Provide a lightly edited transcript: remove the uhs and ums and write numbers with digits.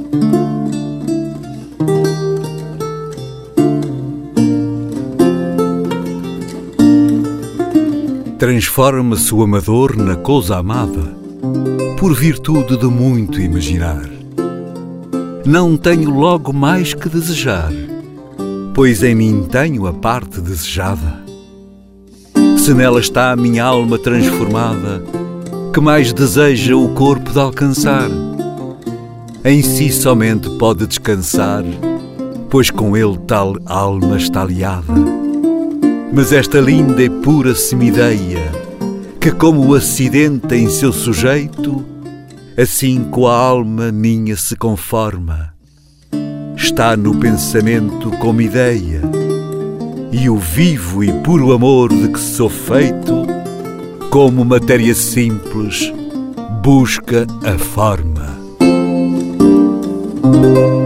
Transforma-se o amador na coisa amada, por virtude de muito imaginar. Não tenho logo mais que desejar, pois em mim tenho a parte desejada. Se nela está a minha alma transformada, que mais deseja o corpo de alcançar? Em si somente pode descansar, pois com ele tal alma está liada. Mas esta linda e pura semideia, que como o acidente em seu sujeito, assim com a alma minha se conforma, está no pensamento como ideia, e o vivo e puro amor de que sou feito, como matéria simples, busca a forma.